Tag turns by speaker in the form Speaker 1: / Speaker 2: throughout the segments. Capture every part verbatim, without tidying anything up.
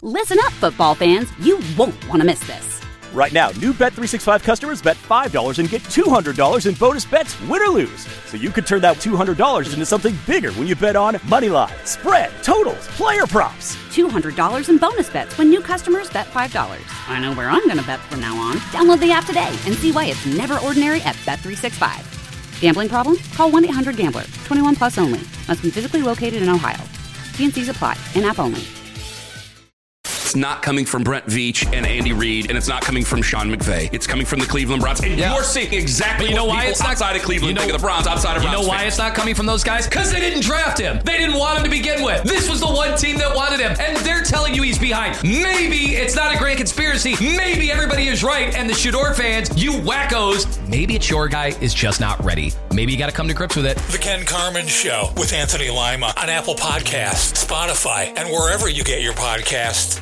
Speaker 1: Listen up, football fans. You won't want to miss this.
Speaker 2: Right now, new Bet three sixty-five customers bet five dollars and get two hundred dollars in bonus bets, win or lose. So you could turn that two hundred dollars into something bigger when you bet on money line, spread, totals, player props.
Speaker 1: two hundred dollars in bonus bets when new customers bet five dollars. I know where I'm going to bet from now on. Download the app today and see why it's never ordinary at Bet three sixty-five. Gambling problem? Call one eight hundred gambler. twenty-one plus only. Must be physically located in Ohio. T and C's apply. In-app only.
Speaker 3: It's not coming from Brent Veach and Andy Reid, and it's not coming from Sean McVay. It's coming from the Cleveland Browns. And yeah. you're seeing exactly you know what why people it's not, outside of Cleveland you know, think of the Browns, outside of
Speaker 4: You
Speaker 3: Browns
Speaker 4: know why
Speaker 3: fans.
Speaker 4: it's not coming from those guys? Because they didn't draft him. They didn't want him to begin with. This was the one team that wanted him, and they're telling you he's behind. Maybe it's not a grand conspiracy. Maybe everybody is right, and the Shador fans, you wackos, maybe it's your guy is just not ready. Maybe you got to come to grips with it.
Speaker 5: The Ken Carman Show with Anthony Lima on Apple Podcasts, Spotify, and wherever you get your podcasts.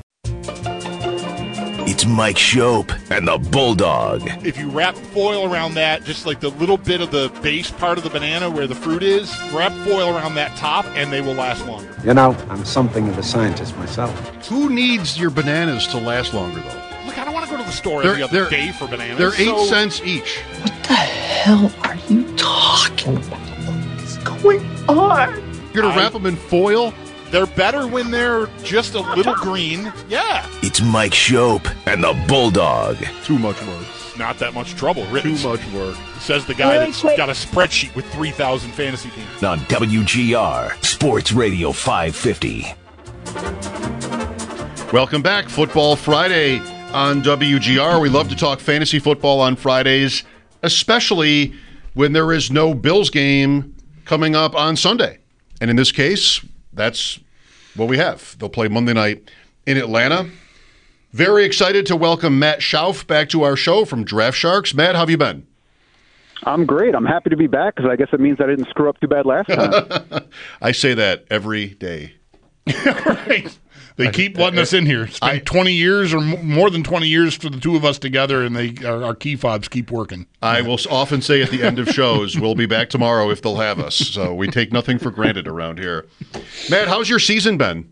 Speaker 6: It's Mike Shope and the Bulldog.
Speaker 7: If you wrap foil around that, just like the little bit of the base part of the banana where the fruit is, wrap foil around that top and they will last longer.
Speaker 8: You know, I'm something of a scientist myself.
Speaker 9: Who needs your bananas to last longer, though?
Speaker 7: Look, I don't want to go to the store
Speaker 9: they're,
Speaker 7: every other day for bananas.
Speaker 9: They're eight
Speaker 7: so...
Speaker 9: cents each.
Speaker 10: What the hell are you talking about? What is going on?
Speaker 9: You're going to wrap them in foil?
Speaker 7: They're better when they're just a little green. Yeah.
Speaker 6: It's Mike Shope and the Bulldog.
Speaker 9: Too much work.
Speaker 7: Not that much trouble, really.
Speaker 9: Too much work.
Speaker 7: Says the guy that's got a spreadsheet with three thousand fantasy teams.
Speaker 6: On W G R, Sports Radio five fifty.
Speaker 9: Welcome back. Football Friday on W G R. We love to talk fantasy football on Fridays, especially when there is no Bills game coming up on Sunday. And in this case, that's what we have. They'll play Monday night in Atlanta. Very excited to welcome Matt Schauf back to our show from Draft Sharks. Matt, how have you been?
Speaker 11: I'm great. I'm happy to be back because I guess it means I didn't screw up too bad last time.
Speaker 9: I say that every day.
Speaker 7: Right. They keep letting us in here. It's been I, twenty years or more than twenty years for the two of us together, and they our, our key fobs keep working.
Speaker 9: I will often say at the end of shows, we'll be back tomorrow if they'll have us. So we take nothing for granted around here. Matt, how's your season been?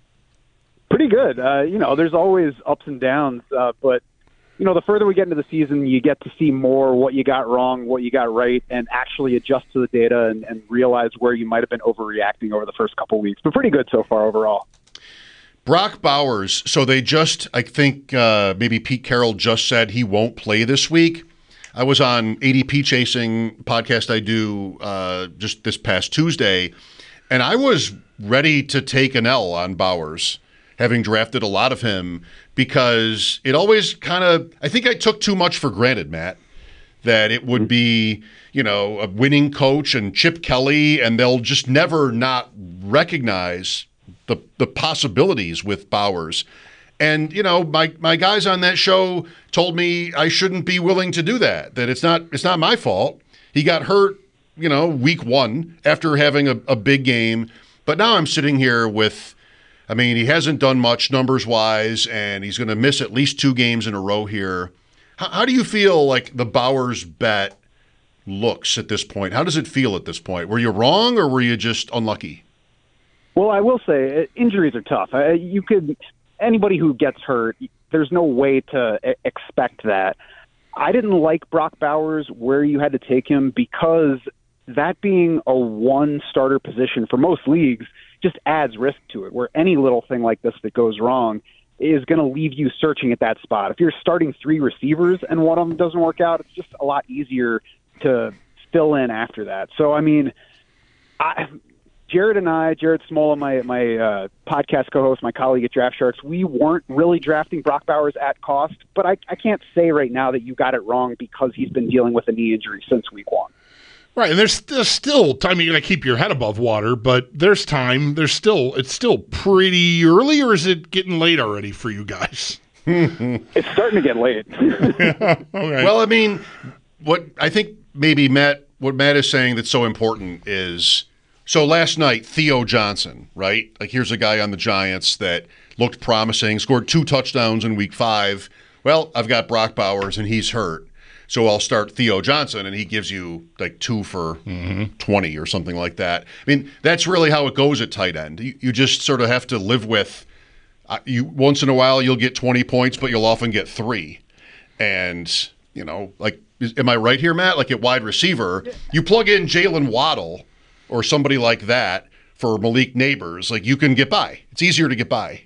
Speaker 11: Pretty good. Uh, you know, there's always ups and downs, uh, but, you know, the further we get into the season, you get to see more what you got wrong, what you got right, and actually adjust to the data and, and realize where you might have been overreacting over the first couple weeks. But pretty good so far overall.
Speaker 9: Brock Bowers, so they just, I think uh, maybe Pete Carroll just said he won't play this week. I was on A D P Chasing podcast I do uh, just this past Tuesday, and I was ready to take an L on Bowers, having drafted a lot of him, because it always kind of, I think I took too much for granted, Matt, that it would be, you know, a winning coach and Chip Kelly, and they'll just never not recognize the the possibilities with Bowers. And, you know, my my guys on that show told me I shouldn't be willing to do that, that it's not it's not my fault. He got hurt, you know, week one after having a, a big game. But now I'm sitting here with, I mean, he hasn't done much numbers-wise, and he's going to miss at least two games in a row here. How, how do you feel like the Bowers bet looks at this point? How does it feel at this point? Were you wrong, or were you just unlucky?
Speaker 11: Well, I will say injuries are tough. You could anybody who gets hurt, there's no way to expect that. I didn't like Brock Bowers where you had to take him because that being a one starter position for most leagues just adds risk to it, where any little thing like this that goes wrong is going to leave you searching at that spot. If you're starting three receivers and one of them doesn't work out, it's just a lot easier to fill in after that. So, I mean, I Jared and I, Jared Smola, my my uh, podcast co-host, my colleague at Draft Sharks, we weren't really drafting Brock Bowers at cost, but I, I can't say right now that you got it wrong because he's been dealing with a knee injury since week one.
Speaker 7: Right, and there's, there's still time. You got to keep your head above water, but there's time. There's still it's still pretty early, or is it getting late already for you guys?
Speaker 11: It's starting to get late.
Speaker 7: Yeah, okay.
Speaker 9: Well, I mean, what I think maybe Matt, what Matt is saying that's so important is. So last night, Theo Johnson, right? Like, here's a guy on the Giants that looked promising, scored two touchdowns in week five. Well, I've got Brock Bowers, and he's hurt. So I'll start Theo Johnson, and he gives you like two for mm-hmm. twenty or something like that. I mean, that's really how it goes at tight end. You, you just sort of have to live with, uh, you once in a while you'll get twenty points, but you'll often get three. And, you know, like, is, am I right here, Matt? Like at wide receiver, you plug in Jalen Waddle or somebody like that for Malik Neighbors, like you can get by. It's easier to get by.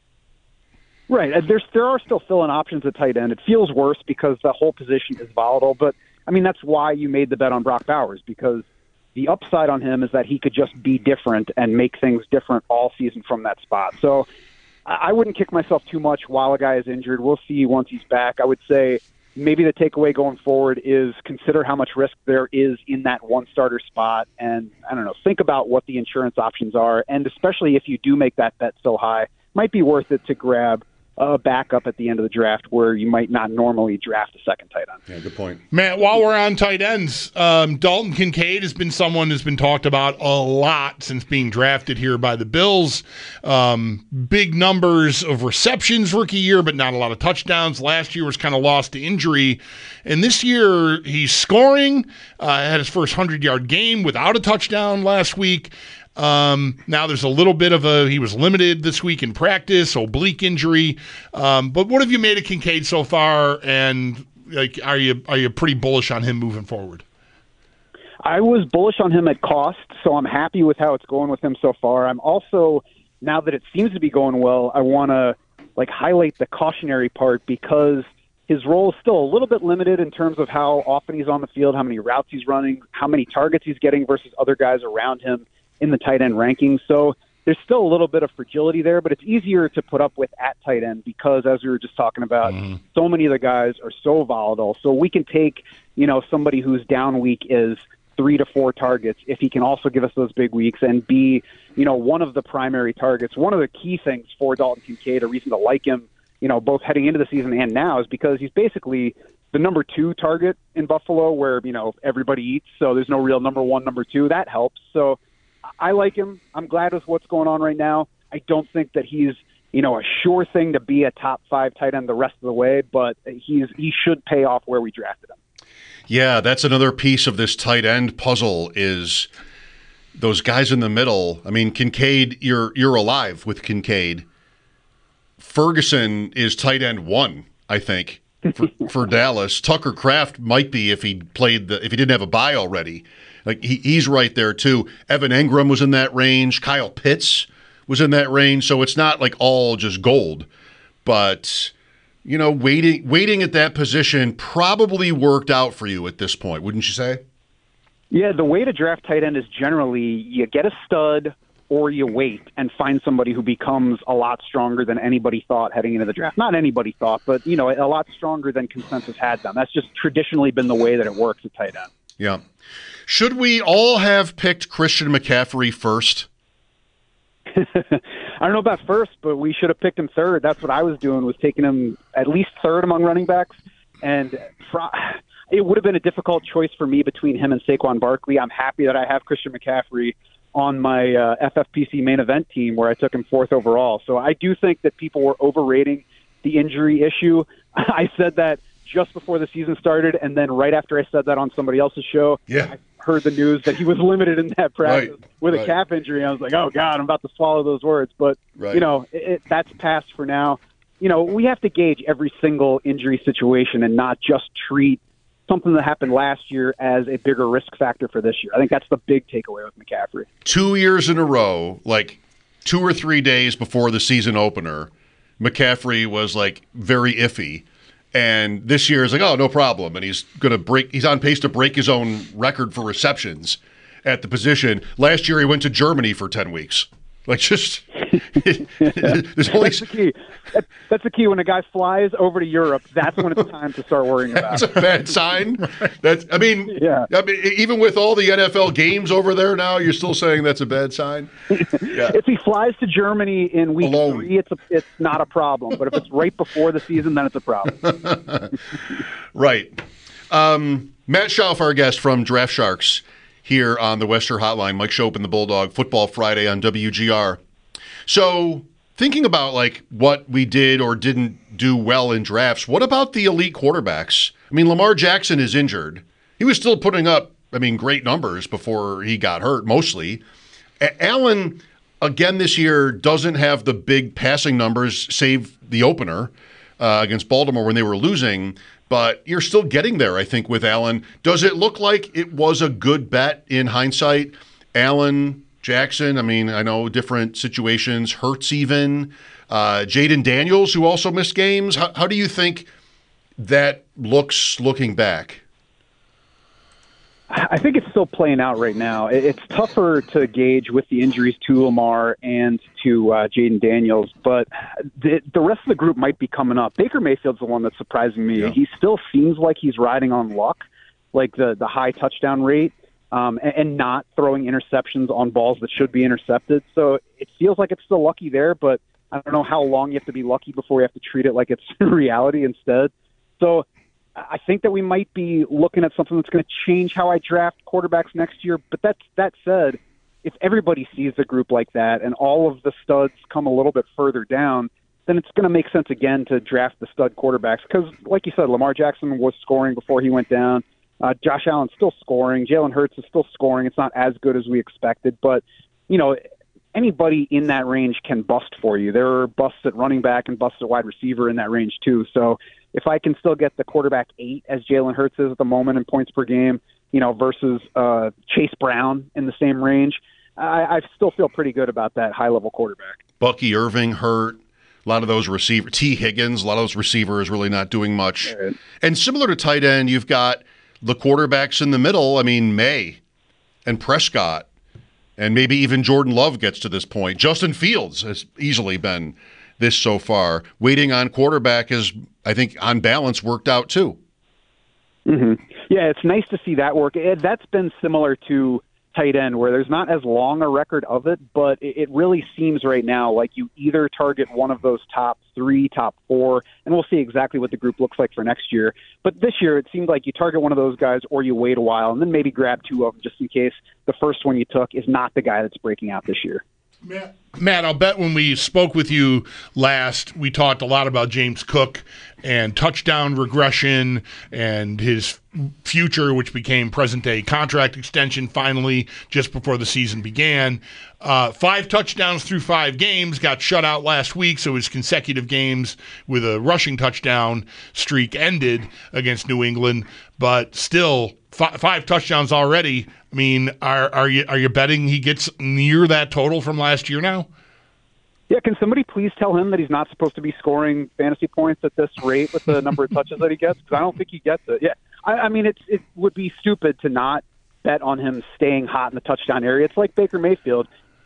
Speaker 11: Right. There's, there are still fill-in options at tight end. It feels worse because the whole position is volatile, but, I mean, that's why you made the bet on Brock Bowers, because the upside on him is that he could just be different and make things different all season from that spot. So I wouldn't kick myself too much while a guy is injured. We'll see once he's back. I would say maybe the takeaway going forward is consider how much risk there is in that one starter spot. And I don't know, think about what the insurance options are. And especially if you do make that bet so high, might be worth it to grab a backup at the end of the draft where you might not normally draft a second tight end.
Speaker 9: Yeah, good point.
Speaker 7: Matt, while we're on tight ends, um, Dalton Kincaid has been someone who's been talked about a lot since being drafted here by the Bills. Um, big numbers of receptions rookie year, but not a lot of touchdowns. Last year was kind of lost to injury. And this year he's scoring, uh, had his first hundred-yard game without a touchdown last week. Um, now there's a little bit of a, he was limited this week in practice, oblique injury. Um, but what have you made of Kincaid so far? And like, are you, are you pretty bullish on him moving forward?
Speaker 11: I was bullish on him at cost, so I'm happy with how it's going with him so far. I'm also, now that it seems to be going well, I want to like highlight the cautionary part because his role is still a little bit limited in terms of how often he's on the field, how many routes he's running, how many targets he's getting versus other guys around him in the tight end rankings. So there's still a little bit of fragility there, but it's easier to put up with at tight end because, as we were just talking about, mm-hmm. so many of the guys are so volatile. So we can take, you know, somebody whose down week is three to four targets if he can also give us those big weeks and be, you know, one of the primary targets. One of the key things for Dalton Kincaid, a reason to like him, you know, both heading into the season and now, is because he's basically the number two target in Buffalo where, you know, everybody eats. So there's no real number one, number two. That helps. So I like him. I'm glad with what's going on right now. I don't think that he's, you know, a sure thing to be a top five tight end the rest of the way, but he's he should pay off where we drafted him.
Speaker 9: Yeah, that's another piece of this tight end puzzle is those guys in the middle. I mean, Kincaid, you're you're alive with Kincaid. Ferguson is tight end one, I think, for, for Dallas. Tucker Kraft might be if he played the if he didn't have a bye already. Like he, he's right there too. Evan Engram was in that range. Kyle Pitts was in that range. So it's not like all just gold. But, you know, waiting waiting at that position probably worked out for you at this point, wouldn't you say?
Speaker 11: Yeah, the way to draft tight end is generally you get a stud or you wait and find somebody who becomes a lot stronger than anybody thought heading into the draft. Not anybody thought, but, you know, a lot stronger than consensus had them. That's just traditionally been the way that it works at tight end.
Speaker 9: Yeah. Should we all have picked Christian McCaffrey first?
Speaker 11: I don't know about first, but we should have picked him third. That's what I was doing, was taking him at least third among running backs. And it would have been a difficult choice for me between him and Saquon Barkley. I'm happy that I have Christian McCaffrey on my uh, F F P C main event team where I took him fourth overall. So I do think that people were overrating the injury issue. I said that just before the season started, and then right after I said that on somebody else's show,
Speaker 9: yeah.
Speaker 11: I heard the news that he was limited in that practice
Speaker 9: right.
Speaker 11: with
Speaker 9: right.
Speaker 11: a calf injury. I was like, oh, God, I'm about to swallow those words. But,
Speaker 9: right.
Speaker 11: you know, it, it, that's past for now. You know, we have to gauge every single injury situation and not just treat something that happened last year as a bigger risk factor for this year. I think that's the big takeaway with McCaffrey.
Speaker 9: Two years in a row, like two or three days before the season opener, McCaffrey was, like, very iffy. And this year is like, oh, no problem. And he's going to break, he's on pace to break his own record for receptions at the position. Last year he went to Germany for ten weeks. Like, just, there's only.
Speaker 11: That's the key. That, that's the key. When a guy flies over to Europe, that's when it's time to start worrying about.
Speaker 9: That's a bad sign. That's, I mean,
Speaker 11: yeah.
Speaker 9: I mean, even with all the N F L games over there now, you're still saying that's a bad sign?
Speaker 11: Yeah. If he flies to Germany in week
Speaker 9: Alone.
Speaker 11: three, it's a, it's not a problem. But if it's right before the season, then it's a problem.
Speaker 9: Right. Um, Matt Schauf, our guest from Draft Sharks, here on the Western Hotline. Mike Schopp and the Bulldog, Football Friday on W G R. So, thinking about like what we did or didn't do well in drafts, what about the elite quarterbacks? I mean, Lamar Jackson is injured. He was still putting up, I mean, great numbers before he got hurt, mostly. A- Allen, again this year doesn't have the big passing numbers, save the opener uh, against Baltimore when they were losing. But you're still getting there, I think, with Allen. Does it look like it was a good bet in hindsight? Allen, Jackson, I mean, I know different situations, Hurts even, uh, Jaden Daniels, who also missed games. How, how do you think that looks looking back?
Speaker 11: I think it's still playing out right now. It's tougher to gauge with the injuries to Lamar and to uh, Jaden Daniels, but the, the rest of the group might be coming up. Baker Mayfield's the one that's surprising me. Yeah. He still seems like he's riding on luck, like the, the high touchdown rate, um, and, and not throwing interceptions on balls that should be intercepted. So it feels like it's still lucky there, but I don't know how long you have to be lucky before you have to treat it like it's reality instead. So I think that we might be looking at something that's going to change how I draft quarterbacks next year. But that, that said, if everybody sees the group like that and all of the studs come a little bit further down, then it's going to make sense again to draft the stud quarterbacks. Because, like you said, Lamar Jackson was scoring before he went down. Uh, Josh Allen's still scoring. Jalen Hurts is still scoring. It's not as good as we expected. But, you know, anybody in that range can bust for you. There are busts at running back and busts at wide receiver in that range too. So if I can still get the quarterback eight, as Jalen Hurts is at the moment in points per game, you know, versus uh, Chase Brown in the same range, I, I still feel pretty good about that high-level quarterback.
Speaker 9: Bucky Irving hurt. A lot of those receivers. T. Higgins, a lot of those receivers really not doing much. Right. And similar to tight end, you've got the quarterbacks in the middle. I mean, May and Prescott, and maybe even Jordan Love gets to this point. Justin Fields has easily been this so far. Waiting on quarterback is, I think, on balance, worked out too.
Speaker 11: Mm-hmm. Yeah, it's nice to see that work. It, that's been similar to tight end, where there's not as long a record of it, but it, it really seems right now like you either target one of those top three, top four, and we'll see exactly what the group looks like for next year. But this year, it seemed like you target one of those guys or you wait a while and then maybe grab two of them just in case the first one you took is not the guy that's breaking out this year.
Speaker 7: Matt, Matt, I'll bet when we spoke with you last, we talked a lot about James Cook and touchdown regression and his future, which became present-day contract extension finally just before the season began. Uh, five touchdowns through five games, got shut out last week, so his consecutive games with a rushing touchdown streak ended against New England, but still f- five touchdowns already. I mean, are are you are you betting he gets near that total from last year now?
Speaker 11: Yeah, can somebody please tell him that he's not supposed to be scoring fantasy points at this rate with the number of touches that he gets? Because I don't think he gets it. Yeah, I, I mean, it's it would be stupid to not bet on him staying hot in the touchdown area. It's like Baker Mayfield.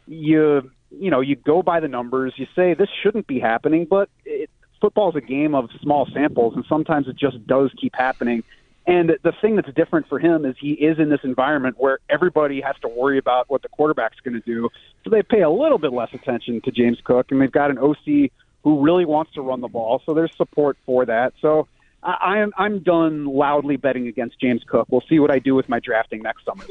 Speaker 11: You you know, you go by the numbers. You say this shouldn't be happening, but it, football is a game of small samples, and sometimes it just does keep happening. And the thing that's different for him is he is in this environment where everybody has to worry about what the quarterback's going to do. So they pay a little bit less attention to James Cook, and they've got an O C who really wants to run the ball. So there's support for that. So I, I'm I'm done loudly betting against James Cook. We'll see what I do with my drafting next summer.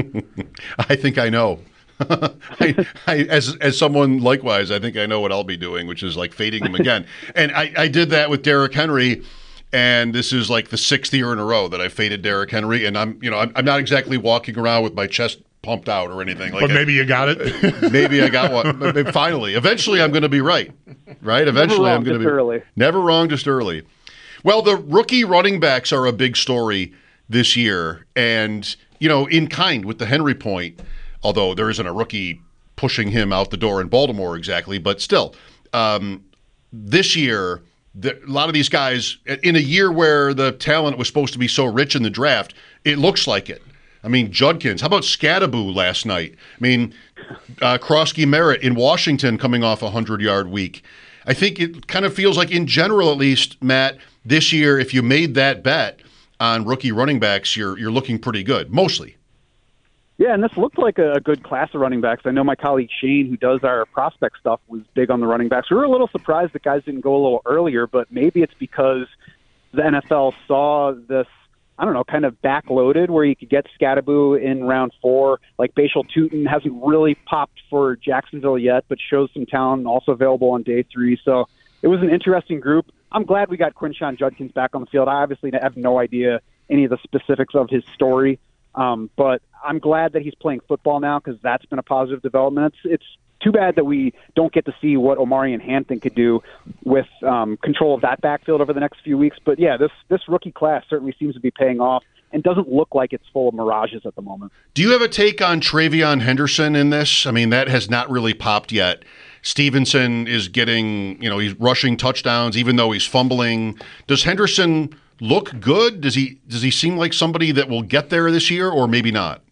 Speaker 9: I think I know. I, I, as as someone likewise, I think I know what I'll be doing, which is like fading him again. And I, I did that with Derrick Henry. And this is like the sixth year in a row that I faded Derrick Henry, and I'm, you know, I'm, I'm not exactly walking around with my chest pumped out or anything. Like
Speaker 7: but maybe I, you got it.
Speaker 9: Maybe I got one. Finally, eventually, I'm going to be right. Right? Eventually,
Speaker 11: never wrong,
Speaker 9: I'm going to be
Speaker 11: early.
Speaker 9: Never wrong, just early. Well, the rookie running backs are a big story this year, and you know, in kind with the Henry point. Although there isn't a rookie pushing him out the door in Baltimore exactly, but still, um, this year. The, a lot of these guys, in a year where the talent was supposed to be so rich in the draft, it looks like it. I mean, Judkins. How about Scadaboo last night? I mean, uh, Krosky Merritt in Washington coming off a hundred-yard week. I think it kind of feels like, in general at least, Matt, this year, if you made that bet on rookie running backs, you're you're looking pretty good, mostly.
Speaker 11: Yeah, and this looked like a good class of running backs. I know my colleague Shane, who does our prospect stuff, was big on the running backs. We were a little surprised that guys didn't go a little earlier, but maybe it's because the N F L saw this, I don't know, kind of backloaded where you could get Scadaboo in round four. Like Bashal Tutin hasn't really popped for Jacksonville yet, but shows some talent, also available on day three. So it was an interesting group. I'm glad we got Quinshon Judkins back on the field. I obviously have no idea any of the specifics of his story. Um, but I'm glad that he's playing football now because that's been a positive development. It's, it's too bad that we don't get to see what Omarion Hampton could do with um, control of that backfield over the next few weeks. But, yeah, this, this rookie class certainly seems to be paying off and doesn't look like it's full of mirages at the moment.
Speaker 9: Do you have a take on TreVeyon Henderson in this? I mean, that has not really popped yet. Stevenson is getting, you know, he's rushing touchdowns even though he's fumbling. Does Henderson look good? Does he does he seem like somebody that will get there this year, or maybe not?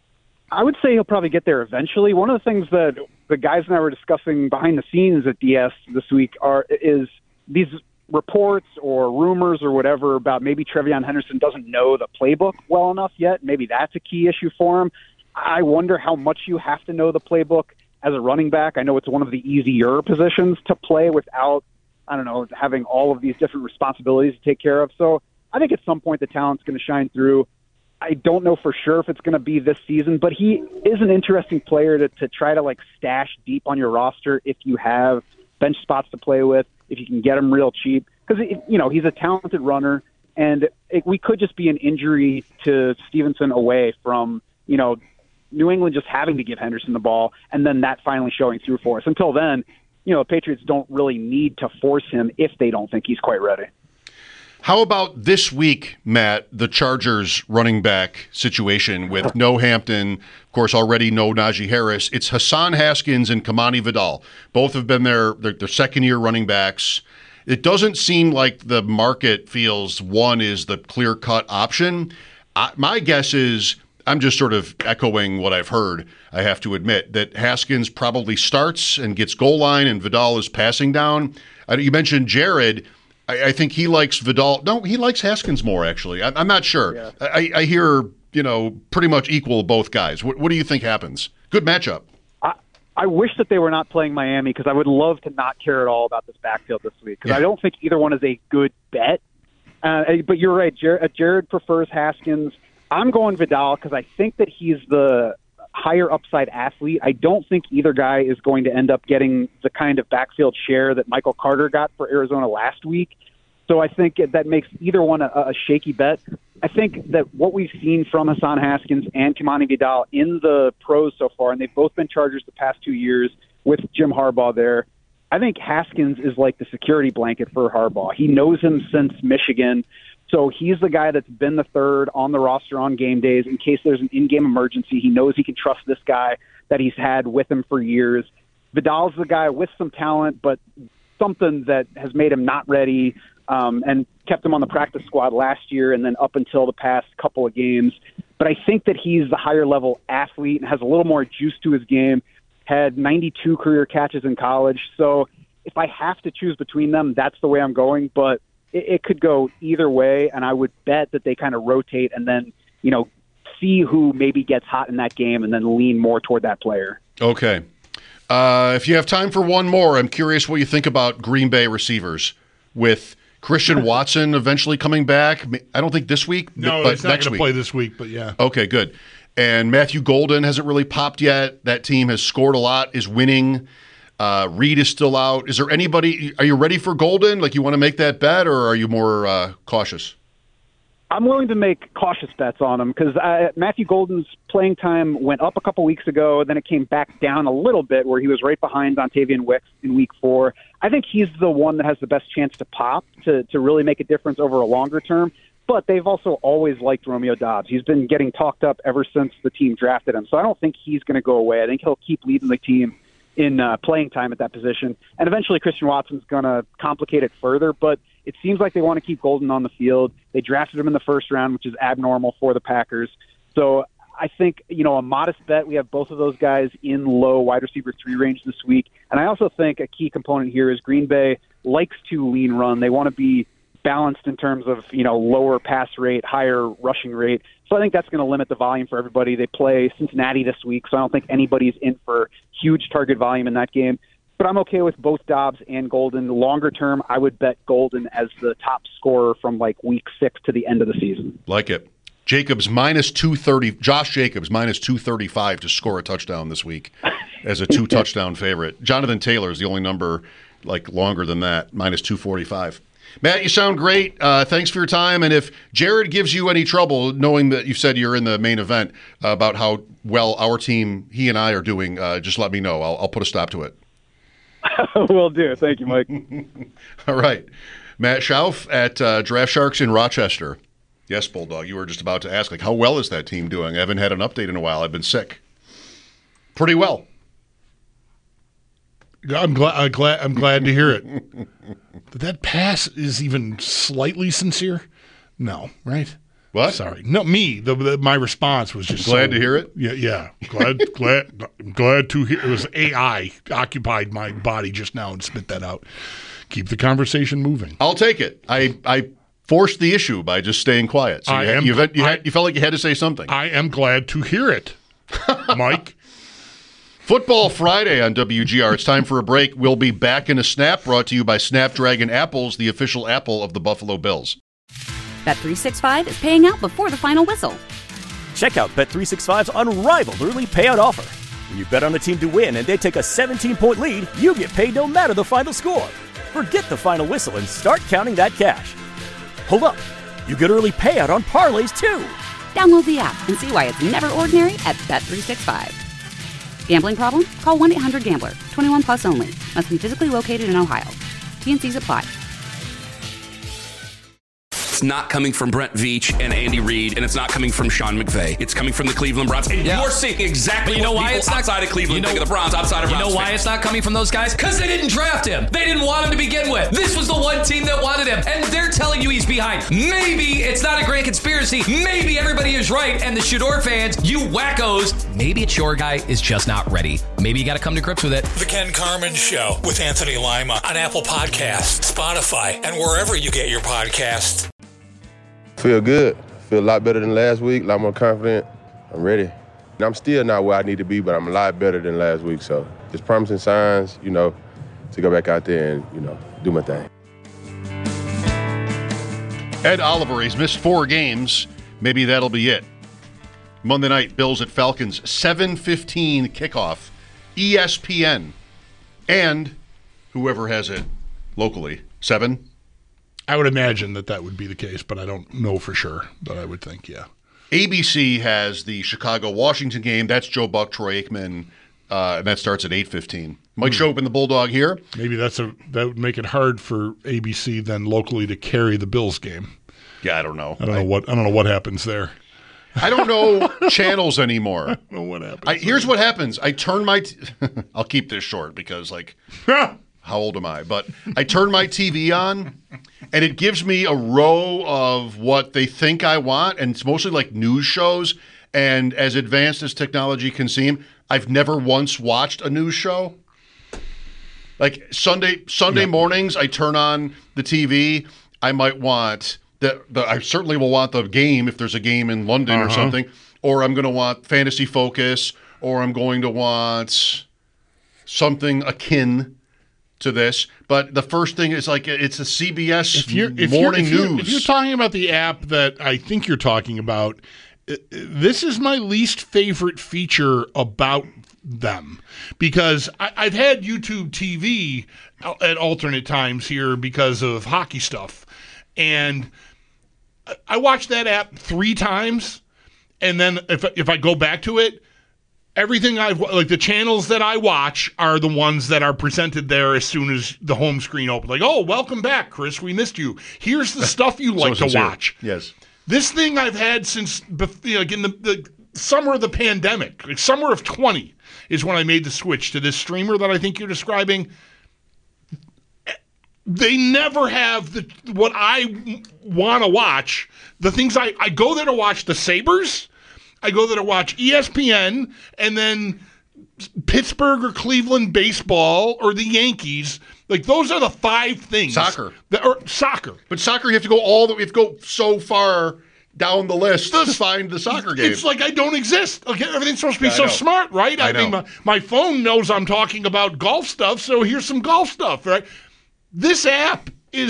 Speaker 11: I would say he'll probably get there eventually. One of the things that the guys and I were discussing behind the scenes at D S this week are is these reports or rumors or whatever about maybe TreVeyon Henderson doesn't know the playbook well enough yet. Maybe that's a key issue for him. I wonder how much you have to know the playbook as a running back. I know it's one of the easier positions to play without, I don't know, having all of these different responsibilities to take care of. So I think at some point the talent's going to shine through. I don't know for sure if it's going to be this season, but he is an interesting player to, to try to like stash deep on your roster if you have bench spots to play with, if you can get him real cheap. Because, you know, he's a talented runner, and it, we could just be an injury to Stevenson away from, you know, New England just having to give Henderson the ball and then that finally showing through for us. Until then, you know, the Patriots don't really need to force him if they don't think he's quite ready.
Speaker 9: How about this week, Matt, the Chargers running back situation with no Hampton, of course, already no Najee Harris. It's Hassan Haskins and Kamani Vidal. Both have been their, their, their second-year running backs. It doesn't seem like the market feels one is the clear-cut option. I, my guess is, I'm just sort of echoing what I've heard, I have to admit, that Haskins probably starts and gets goal line and Vidal is passing down. I, you mentioned Jared. I, I think he likes Vidal. No, he likes Haskins more, actually. I, I'm not sure. Yeah. I, I hear, you know, pretty much equal both guys. What, what do you think happens? Good matchup.
Speaker 11: I, I wish that they were not playing Miami because I would love to not care at all about this backfield this week because yeah. I don't think either one is a good bet. Uh, but you're right. Jared, Jared prefers Haskins. I'm going Vidal because I think that he's the higher upside athlete. I don't think either guy is going to end up getting the kind of backfield share that Michael Carter got for Arizona last week. So I think that makes either one a, a shaky bet. I think that what we've seen from Hassan Haskins and Kamani Vidal in the pros so far, and they've both been Chargers the past two years with Jim Harbaugh there, I think Haskins is like the security blanket for Harbaugh. He knows him since Michigan. So he's the guy that's been the third on the roster on game days. In case there's an in-game emergency, he knows he can trust this guy that he's had with him for years. Vidal's the guy with some talent, but something that has made him not ready um, and kept him on the practice squad last year and then up until the past couple of games. But I think that he's the higher-level athlete and has a little more juice to his game, had ninety-two career catches in college. So if I have to choose between them, that's the way I'm going. But it could go either way, and I would bet that they kind of rotate and then, you know, see who maybe gets hot in that game and then lean more toward that player.
Speaker 9: Okay. Uh, if you have time for one more, I'm curious what you think about Green Bay receivers with Christian Watson eventually coming back. I don't think this week,
Speaker 7: no,
Speaker 9: but
Speaker 7: he's not
Speaker 9: next
Speaker 7: going
Speaker 9: week.
Speaker 7: to play this week, but yeah.
Speaker 9: Okay, good. And Matthew Golden hasn't really popped yet. That team has scored a lot, is winning. Uh, Reed is still out. Is there anybody? Are you ready for Golden? Like, you want to make that bet, or are you more uh, cautious?
Speaker 11: I'm willing to make cautious bets on him because uh, Matthew Golden's playing time went up a couple weeks ago, then it came back down a little bit where he was right behind Dontavian Wicks in week four. I think he's the one that has the best chance to pop to, to really make a difference over a longer term. But they've also always liked Romeo Doubs. He's been getting talked up ever since the team drafted him. So I don't think he's going to go away. I think he'll keep leading the team in uh, playing time at that position. And eventually Christian Watson's going to complicate it further, but it seems like they want to keep Golden on the field. They drafted him in the first round, which is abnormal for the Packers. So I think, you know, a modest bet. We have both of those guys in low wide receiver three range this week. And I also think a key component here is Green Bay likes to lean run. They want to be balanced in terms of, you know, lower pass rate, higher rushing rate. So I think that's going to limit the volume for everybody. They play Cincinnati this week, so I don't think anybody's in for huge target volume in that game. But I'm okay with both Doubs and Golden. Longer term, I would bet Golden as the top scorer from like week six to the end of the season.
Speaker 9: Like it. Jacobs minus two thirty. Josh Jacobs minus two thirty-five to score a touchdown this week as a two touchdown favorite. Jonathan Taylor is the only number like longer than that, minus two forty-five. Matt, you sound great. Uh, thanks for your time. And if Jared gives you any trouble, knowing that you said you're in the main event, uh, about how well our team, he and I are doing, uh, just let me know. I'll, I'll put a stop to it.
Speaker 11: Will do. Thank you, Mike.
Speaker 9: All right. Matt Schauf at uh, Draft Sharks in Rochester. Yes, Bulldog, you were just about to ask, like, how well is that team doing? I haven't had an update in a while. I've been sick. Pretty well.
Speaker 7: I'm glad. I'm glad. I'm glad to hear it. That, that pass is even slightly sincere. No, right?
Speaker 9: What?
Speaker 7: Sorry, no. Me. The, the my response was just
Speaker 9: glad
Speaker 7: so,
Speaker 9: to hear it.
Speaker 7: Yeah, yeah. Glad, glad, glad to hear. It was A I occupied my body just now and spit that out. Keep the conversation moving.
Speaker 9: I'll take it. I I forced the issue by just staying quiet. So
Speaker 7: I
Speaker 9: you, had,
Speaker 7: am,
Speaker 9: you, had, you,
Speaker 7: I,
Speaker 9: had, you felt like you had to say something.
Speaker 7: I am glad to hear it, Mike.
Speaker 9: Football Friday on W G R. It's time for a break. We'll be back in a snap, brought to you by Snapdragon Apples, the official apple of the Buffalo Bills.
Speaker 1: Bet three sixty-five is paying out before the final whistle.
Speaker 2: Check out Bet three sixty-five's unrivaled early payout offer. When you bet on a team to win and they take a seventeen-point lead, you get paid no matter the final score. Forget the final whistle and start counting that cash. Hold up. You get early payout on parlays, too.
Speaker 1: Download the app and see why it's never ordinary at Bet three sixty-five. Gambling problem? Call one eight hundred gambler. twenty-one plus only. Must be physically located in Ohio. T N Cs apply.
Speaker 3: It's not coming from Brent Veach and Andy Reid, and it's not coming from Sean McVay. It's coming from the Cleveland Browns. And yeah. you're seeing exactly
Speaker 4: but you know
Speaker 3: what
Speaker 4: why
Speaker 3: people
Speaker 4: it's not,
Speaker 3: outside of Cleveland you know, think of the Browns, outside of
Speaker 4: You
Speaker 3: Browns
Speaker 4: know why
Speaker 3: fans.
Speaker 4: it's not coming from those guys? Because they didn't draft him. They didn't want him to begin with. This was the one team that wanted him, and they're telling you he's behind. Maybe it's not a grand conspiracy. Maybe everybody is right, and the Shador fans, you wackos, maybe it's your guy is just not ready. Maybe you got to come to grips with it.
Speaker 5: The Ken Carman Show with Anthony Lima on Apple Podcasts, Spotify, and wherever you get your podcasts.
Speaker 12: Feel good. Feel a lot better than last week, a lot more confident. I'm ready. And I'm still not where I need to be, but I'm a lot better than last week. So it's promising signs, you know, to go back out there and, you know, do my thing.
Speaker 9: Ed Oliver, he's missed four games. Maybe that'll be it. Monday night, Bills at Falcons, seven fifteen kickoff, E S P N, and whoever has it locally, seven.
Speaker 7: I would imagine that that would be the case, but I don't know for sure. But I would think, yeah.
Speaker 9: A B C has the Chicago-Washington game. That's Joe Buck, Troy Aikman, uh, and that starts at eight fifteen. Mike hmm. Schopp and the Bulldog here.
Speaker 7: Maybe that's a that would make it hard for A B C then locally to carry the Bills game.
Speaker 9: Yeah, I don't know.
Speaker 7: I don't know I, what I don't know what happens there.
Speaker 9: I don't know channels anymore.
Speaker 7: I don't know what happens.
Speaker 9: I, here's what happens. I turn my t- – I'll keep this short because, like, how old am I? But I turn my T V on, and it gives me a row of what they think I want, and it's mostly like news shows. And as advanced as technology can seem, I've never once watched a news show. Like Sunday Sunday yeah. mornings, I turn on the T V. I might want – The, the, I certainly will want the game if there's a game in London uh-huh. or something, or I'm going to want Fantasy Focus, or I'm going to want something akin to this. But the first thing is like it's a C B S if you're, if morning
Speaker 7: you're, if
Speaker 9: news.
Speaker 7: You're, if you're talking about the app that I think you're talking about, this is my least favorite feature about them because I, I've had YouTube T V at alternate times here because of hockey stuff. And I watched that app three times, and then if if I go back to it, everything I've like the channels that I watch are the ones that are presented there as soon as the home screen opens. Like, oh, welcome back, Chris. We missed you. Here's the stuff you like so to watch.
Speaker 9: Yes,
Speaker 7: this thing I've had since you know, like in the, the summer of the pandemic, like summer of twenty, is when I made the switch to this streamer that I think you're describing. They never have the what I want to watch. The things I, I go there to watch the Sabres. I go there to watch E S P N and then Pittsburgh or Cleveland baseball or the Yankees. Like those are the five things.
Speaker 9: Soccer.
Speaker 7: That, or soccer.
Speaker 9: But soccer, you have to go all the you have to go so far down the list to find the soccer game.
Speaker 7: It's like I don't exist. Like everything's supposed to be yeah, so smart, right? I, I mean, my, my phone knows I'm talking about golf stuff, so here's some golf stuff, right? This app is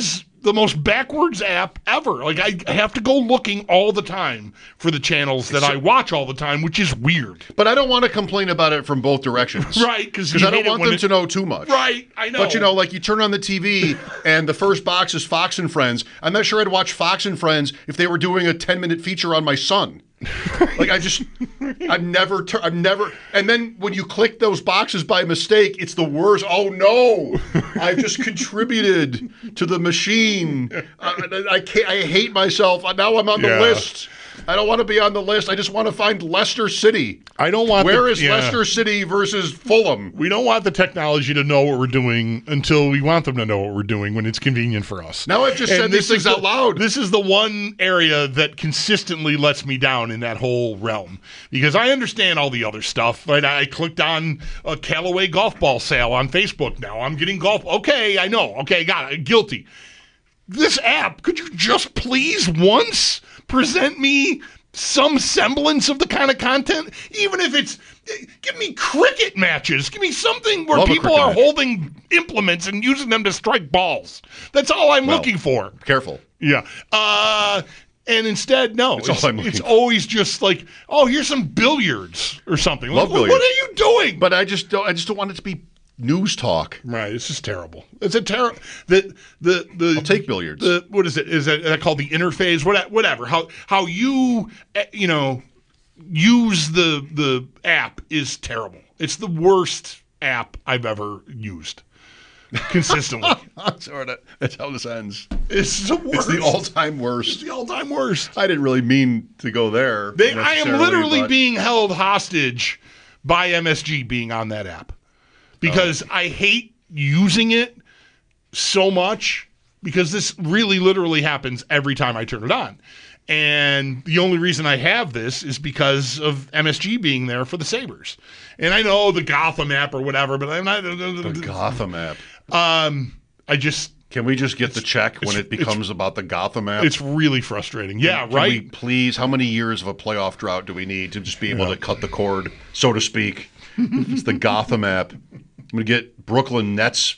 Speaker 7: the most backwards app ever. Like I, I have to go looking all the time for the channels that so, I watch all the time, which is weird.
Speaker 9: But I don't want to complain about it from both directions.
Speaker 7: Right, because
Speaker 9: I don't want them it, to know too much.
Speaker 7: Right, I know.
Speaker 9: But you know, like you turn on the T V and the first box is Fox and Friends. I'm not sure I'd watch Fox and Friends if they were doing a ten minute feature on my son. Like I just, I've never, tur- I've never, and then when you click those boxes by mistake, it's the worst. Oh no, I've just contributed to the machine. I, I can't. I hate myself. Now I'm on the
Speaker 7: yeah.
Speaker 9: list. I don't want to be on the list. I just want to find Leicester City.
Speaker 7: I don't want.
Speaker 9: Where
Speaker 7: the,
Speaker 9: is
Speaker 7: yeah.
Speaker 9: Leicester City versus Fulham?
Speaker 7: We don't want the technology to know what we're doing until we want them to know what we're doing when it's convenient for us.
Speaker 9: Now I've just
Speaker 7: and
Speaker 9: said these things
Speaker 7: the,
Speaker 9: out loud.
Speaker 7: This is the one area that consistently lets me down in that whole realm because I understand all the other stuff. Right? I clicked on a Callaway golf ball sale on Facebook. Now I'm getting golf. Okay, I know. Okay, got it. Guilty. This app, could you just please once present me some semblance of the kind of content, even if it's, give me cricket matches. Give me something where
Speaker 9: Love
Speaker 7: people are
Speaker 9: match.
Speaker 7: holding implements and using them to strike balls. That's all I'm
Speaker 9: well,
Speaker 7: looking for.
Speaker 9: Careful.
Speaker 7: Yeah. Uh, and instead, no.
Speaker 9: It's,
Speaker 7: it's,
Speaker 9: all I'm looking
Speaker 7: it's
Speaker 9: for.
Speaker 7: always just like, oh, here's some billiards or something.
Speaker 9: Love
Speaker 7: like,
Speaker 9: billiards.
Speaker 7: What are you doing?
Speaker 9: But I just don't. I just don't want it to be news talk.
Speaker 7: Right, it's just terrible. It's a terrible. The the the.
Speaker 9: I'll take billiards.
Speaker 7: The what is it? Is that, is that called the interface? What whatever. How how you you know use the the app is terrible. It's the worst app I've ever used. Consistently.
Speaker 9: Sorry, that, that's how this ends.
Speaker 7: It's the worst.
Speaker 9: It's the all-time worst.
Speaker 7: It's the all-time worst.
Speaker 9: I didn't really mean to go there.
Speaker 7: They, I am literally
Speaker 9: but...
Speaker 7: being held hostage by M S G being on that app. Because oh. I hate using it so much because this really literally happens every time I turn it on. And the only reason I have this is because of M S G being there for the Sabres. And I know the Gotham app or whatever, but I'm not.
Speaker 9: The Gotham app.
Speaker 7: Um, I just.
Speaker 9: Can we just get the check when it becomes about the Gotham app?
Speaker 7: It's really frustrating. Yeah,
Speaker 9: can, can
Speaker 7: right?
Speaker 9: we please, how many years of a playoff drought do we need to just be able yeah. to cut the cord, so to speak? It's the Gotham app. I'm going to get Brooklyn Nets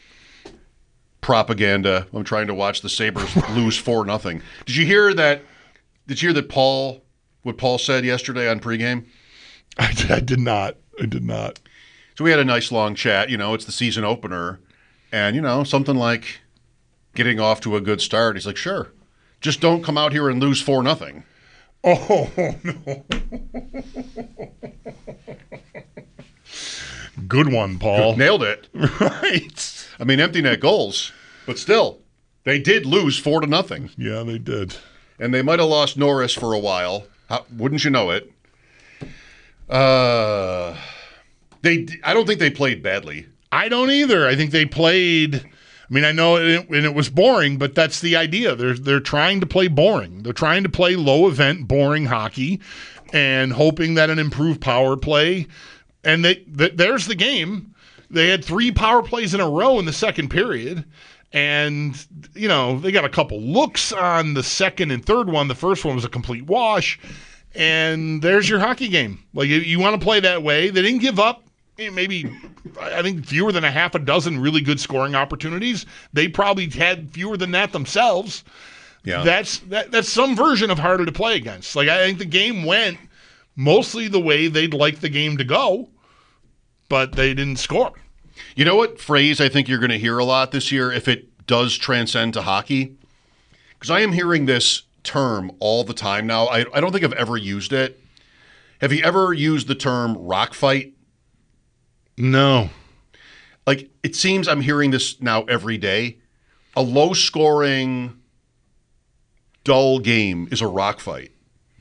Speaker 9: propaganda. I'm trying to watch the Sabres lose four nothing. Did you hear that? Did you hear that Paul, what Paul said yesterday on pregame?
Speaker 7: I, I did not. I did not.
Speaker 9: So we had a nice long chat. You know, it's the season opener. And, you know, something like getting off to a good start. He's like, sure. Just don't come out here and lose four nothing.
Speaker 7: Oh, no. Good one, Paul.
Speaker 9: Nailed it.
Speaker 7: Right.
Speaker 9: I mean, empty net goals, but still, they did lose four to nothing.
Speaker 7: Yeah, they did.
Speaker 9: And they might have lost Norris for a while. How, wouldn't you know it? Uh, they. I don't think they played badly.
Speaker 7: I don't either. I think they played. I mean, I know it, and it was boring, but that's the idea. They're they're trying to play boring. They're trying to play low event, boring hockey, and hoping that an improved power play. And they th- there's the game. They had three power plays in a row in the second period. And, you know, they got a couple looks on the second and third one. The first one was a complete wash. And there's your hockey game. Like, you, you want to play that way. They didn't give up maybe, I think, fewer than a half a dozen really good scoring opportunities. They probably had fewer than that themselves.
Speaker 9: Yeah.
Speaker 7: That's that, that's some version of harder to play against. Like, I think the game went mostly the way they'd like the game to go, but they didn't score.
Speaker 9: You know what phrase I think you're going to hear a lot this year if it does transcend to hockey? Because I am hearing this term all the time now. I, I don't think I've ever used it. Have you ever used the term rock fight?
Speaker 7: No.
Speaker 9: Like, it seems I'm hearing this now every day. A low-scoring, dull game is a rock fight.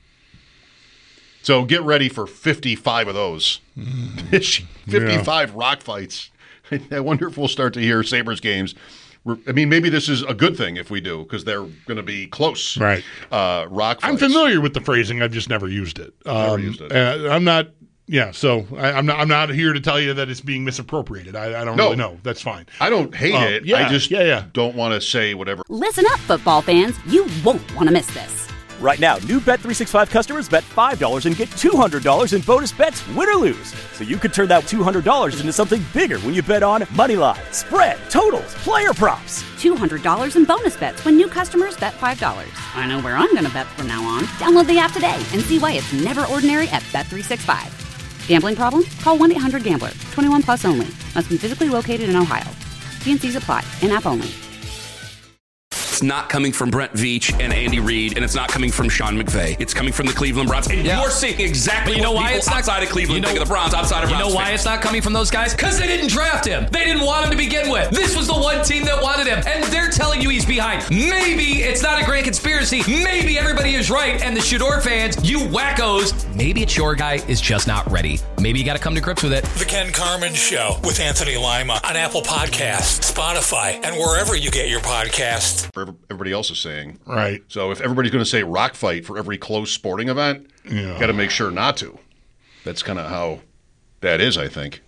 Speaker 9: So get ready for fifty-five of those. Mm, fifty-five yeah. rock fights. I wonder if we'll start to hear Sabres games. I mean, maybe this is a good thing if we do, because they're going to be close.
Speaker 7: Right.
Speaker 9: Uh, rock fights.
Speaker 7: I'm familiar with the phrasing. I've just never used it. Um,
Speaker 9: never used it.
Speaker 7: Uh, I'm not. Yeah. So I, I'm not. I'm not here to tell you that it's being misappropriated. I, I don't
Speaker 9: no.
Speaker 7: really know. That's fine.
Speaker 9: I don't hate uh, it.
Speaker 7: Yeah,
Speaker 9: I just
Speaker 7: yeah, yeah.
Speaker 9: don't want to say whatever.
Speaker 1: Listen up, football fans. You won't want to miss this.
Speaker 2: Right now, new Bet three sixty-five customers bet five dollars and get two hundred dollars in bonus bets, win or lose. So you could turn that two hundred dollars into something bigger when you bet on moneyline, spread, totals, player props.
Speaker 1: two hundred dollars in bonus bets when new customers bet five dollars. I know where I'm going to bet from now on. Download the app today and see why it's never ordinary at Bet three sixty-five. Gambling problem? Call one eight hundred gambler. twenty-one plus only. Must be physically located in Ohio. T and C's apply. In-app only.
Speaker 3: It's not coming from Brent Veach and Andy Reid, and it's not coming from Sean McVay. It's coming from the Cleveland Browns. And yeah. you're seeing exactly
Speaker 4: but you know
Speaker 3: what
Speaker 4: why
Speaker 3: people
Speaker 4: it's not,
Speaker 3: outside of Cleveland
Speaker 4: you know,
Speaker 3: think of the Browns outside of
Speaker 4: You
Speaker 3: Browns
Speaker 4: know why
Speaker 3: fans.
Speaker 4: it's not coming from those guys? Because they didn't draft him. They didn't want him to begin with. This was the one team that wanted him, and they're telling you he's behind. Maybe it's not a grand conspiracy. Maybe everybody is right, and the Shador fans, you wackos, maybe it's your guy is just not ready. Maybe you got to come to grips with it.
Speaker 5: The Ken Carman Show with Anthony Lima on Apple Podcasts, Spotify, and wherever you get your podcasts.
Speaker 9: Everybody else is saying.
Speaker 7: Right.
Speaker 9: So if everybody's going to say rock fight for every close sporting event,
Speaker 7: yeah.
Speaker 9: got to make sure not to. That's kind of how that is, I think.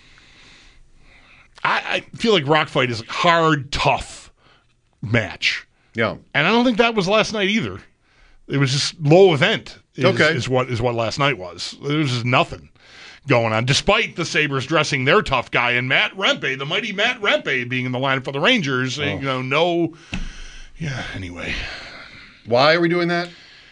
Speaker 7: I, I feel like rock fight is a hard, tough match.
Speaker 9: Yeah.
Speaker 7: And I don't think that was last night either. It was just low event is,
Speaker 9: okay.
Speaker 7: is what is what last night was. There was just nothing going on, despite the Sabres dressing their tough guy and Matt Rempe, the mighty Matt Rempe, being in the lineup for the Rangers. Oh. You know, no... Yeah, anyway.
Speaker 9: Why are we doing that?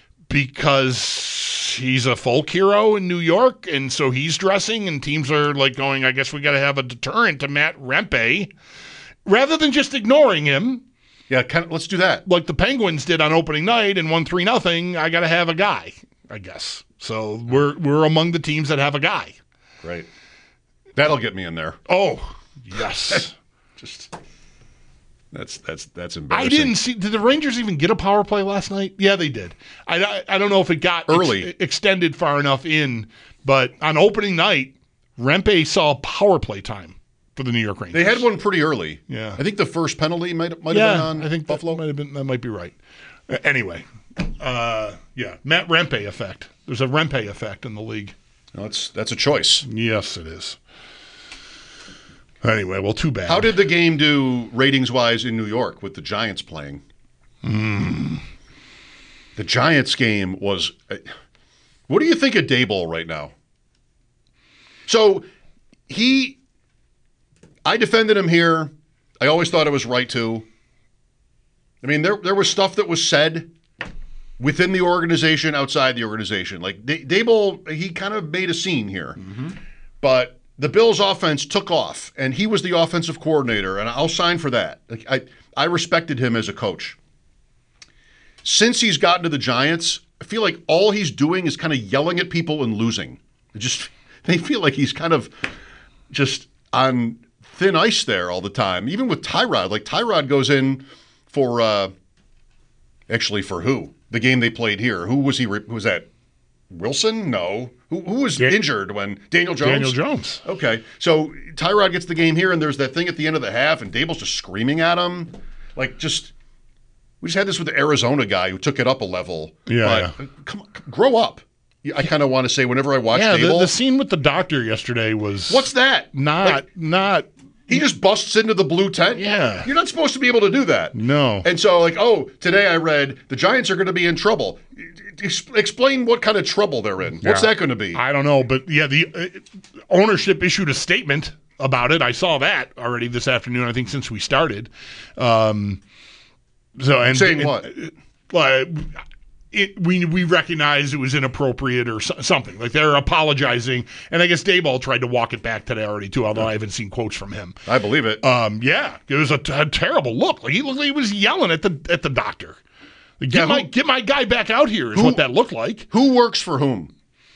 Speaker 7: Because he's a folk hero in New York, and so he's dressing, and teams are like going, I guess we got to have a deterrent to Matt Rempe, rather than just ignoring him.
Speaker 9: Yeah, kind of, let's do that.
Speaker 7: Like the Penguins did on opening night and won three nothing. I got to have a guy, I guess. So we're we're among the teams that have a guy.
Speaker 9: Great. That'll get me in there.
Speaker 7: Oh, yes.
Speaker 9: Just... That's that's that's embarrassing.
Speaker 7: I didn't see. Did the Rangers even get a power play last night? Yeah, they did. I, I, I don't know if it got
Speaker 9: early
Speaker 7: ex- extended far enough in, but on opening night, Rempe saw power play time for the New York Rangers.
Speaker 9: They had one pretty early.
Speaker 7: Yeah,
Speaker 9: I think the first penalty might might
Speaker 7: yeah,
Speaker 9: have been on
Speaker 7: I think
Speaker 9: Buffalo.
Speaker 7: That might have been that might be right. Uh, anyway, uh, yeah, Matt Rempe effect. There's a Rempe effect in the league.
Speaker 9: No, that's that's a choice.
Speaker 7: Yes, it is. Anyway, well, too bad.
Speaker 9: How did the game do ratings-wise in New York with the Giants playing?
Speaker 7: Mm.
Speaker 9: The Giants game was... What do you think of Daboll right now? So, he... I defended him here. I always thought it was right to. I mean, there there was stuff that was said within the organization, outside the organization. Like, D- Daboll, he kind of made a scene here.
Speaker 7: Mm-hmm.
Speaker 9: But... The Bills' offense took off, and he was the offensive coordinator, and I'll sign for that. Like, I, I respected him as a coach. Since he's gotten to the Giants, I feel like all he's doing is kind of yelling at people and losing. It just they feel like he's kind of just on thin ice there all the time. Even with Tyrod, like Tyrod goes in for uh, actually for who? The game they played here. Who was he? Who was that? Wilson? No. Who, who was Dan- injured when Daniel Jones?
Speaker 7: Daniel Jones.
Speaker 9: Okay. So Tyrod gets the game here, and there's that thing at the end of the half, and Daboll's just screaming at him. Like, just, we just had this with the Arizona guy who took it up a level.
Speaker 7: Yeah.
Speaker 9: But, yeah. Come on, grow up. I kind of want to say whenever I watch
Speaker 7: yeah,
Speaker 9: Daboll.
Speaker 7: The, the scene with the doctor yesterday was.
Speaker 9: What's that?
Speaker 7: Not,
Speaker 9: like,
Speaker 7: not.
Speaker 9: He just busts into the blue tent?
Speaker 7: Yeah.
Speaker 9: You're not supposed to be able to do that.
Speaker 7: No.
Speaker 9: And so, like, oh, today I read the Giants are going to be in trouble. Explain what kind of trouble they're in. What's
Speaker 7: yeah.
Speaker 9: that going to be?
Speaker 7: I don't know, but yeah, the uh, ownership issued a statement about it. I saw that already this afternoon, I think, since we started. Um, so and
Speaker 9: Saying
Speaker 7: and,
Speaker 9: what?
Speaker 7: Uh, it, we we recognize it was inappropriate or so, something. Like they're apologizing, and I guess Daboll tried to walk it back today already too. Although I haven't seen quotes from him.
Speaker 9: I believe it.
Speaker 7: Um, yeah, it was a, t- a terrible look. Like he looked like he was yelling at the at the doctor. Like, get
Speaker 9: yeah, who,
Speaker 7: my get my guy back out here is
Speaker 9: who,
Speaker 7: what that looked like.
Speaker 9: Who works for whom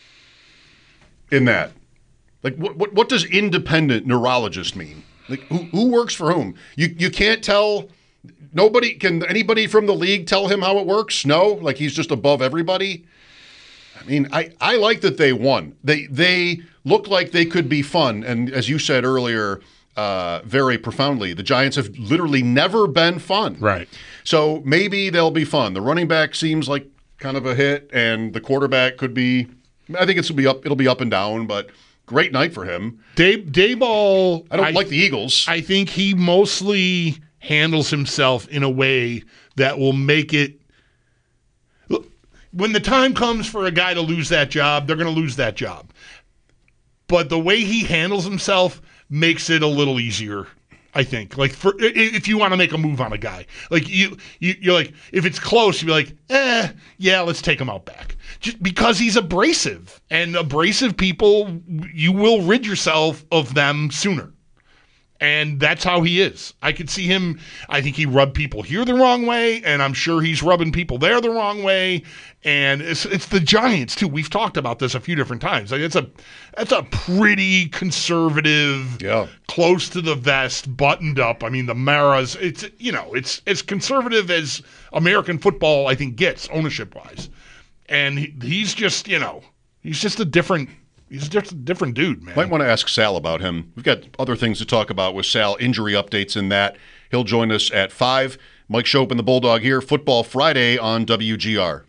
Speaker 9: in that? Like what what what does independent neurologist mean? Like who who works for whom? You you can't tell. Nobody can anybody from the league tell him how it works? No, like he's just above everybody. I mean, I, I like that they won. They they look like they could be fun, and as you said earlier, uh, very profoundly, the Giants have literally never been fun.
Speaker 7: Right.
Speaker 9: So maybe they'll be fun. The running back seems like kind of a hit, and the quarterback could be. I think it's will be up. It'll be up and down, but great night for him.
Speaker 7: Dave Daboll.
Speaker 9: I don't
Speaker 7: I,
Speaker 9: like the Eagles.
Speaker 7: I think he mostly handles himself in a way that will make it. when the time comes for a guy to lose that job, they're going to lose that job. But the way he handles himself makes it a little easier, I think. Like, for if you want to make a move on a guy, like you, you you're like, if it's close, you'd be like, eh, yeah, let's take him out back. Just because he's abrasive, and abrasive people, you will rid yourself of them sooner. And that's how he is. I could see him, I think he rubbed people here the wrong way, and I'm sure he's rubbing people there the wrong way. And it's it's the Giants, too. We've talked about this a few different times. Like, it's a that's a pretty conservative,
Speaker 9: yeah.
Speaker 7: close to the vest, buttoned up. I mean, the Maras, it's, you know, it's as conservative as American football, I think, gets, ownership-wise. And he, he's just, you know, he's just a different He's just a different dude, man.
Speaker 9: Might want to ask Sal about him. We've got other things to talk about with Sal, injury updates and that. He'll join us at five. Mike Schopp and the Bulldog here, Football Friday on W G R.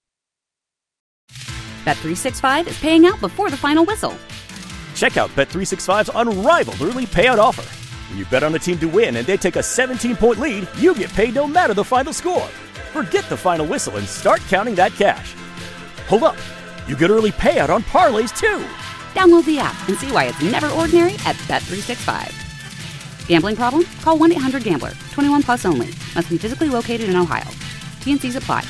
Speaker 1: Bet three sixty-five is paying out before the final whistle.
Speaker 2: Check out Bet three sixty-five's unrivaled early payout offer. When you bet on a team to win and they take a seventeen-point lead, you get paid no matter the final score. Forget the final whistle and start counting that cash. Hold up. You get early payout on parlays, too.
Speaker 1: Download the app and see why it's never ordinary at Bet three sixty-five. Gambling problem? Call one eight hundred gambler. twenty-one plus only. Must be physically located in Ohio. T N Cs apply.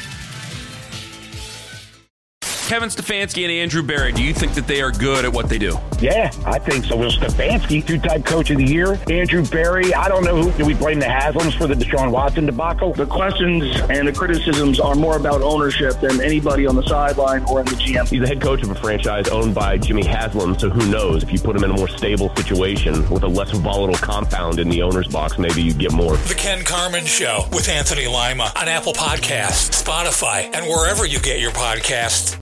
Speaker 3: Kevin Stefanski and Andrew Berry, do you think that they are good at what they do?
Speaker 13: Yeah, I think so. Well, Stefanski, two-time coach of the year. Andrew Berry, I don't know who. Do we blame the Haslams for the Deshaun Watson debacle?
Speaker 14: The questions and the criticisms are more about ownership than anybody on the sideline or in the G M.
Speaker 15: He's the head coach of a franchise owned by Jimmy Haslam, so who knows? If you put him in a more stable situation with a less volatile compound in the owner's box, maybe you'd get more.
Speaker 5: The Ken Carman Show with Anthony Lima on Apple Podcasts, Spotify, and wherever you get your podcasts.